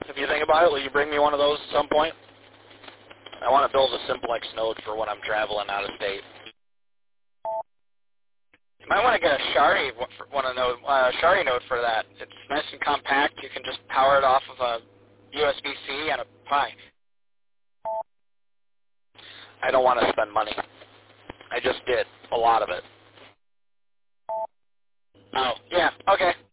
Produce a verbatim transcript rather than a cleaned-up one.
If you think about it, will you bring me one of those at some point? I want to build a Simplex node for when I'm traveling out of state. You might want to get a Shari one of node, uh, Shari node for that. It's nice and compact. You can just power it off of a U S B C and a Pi. I don't want to spend money. I just did a lot of it. Oh, yeah, okay.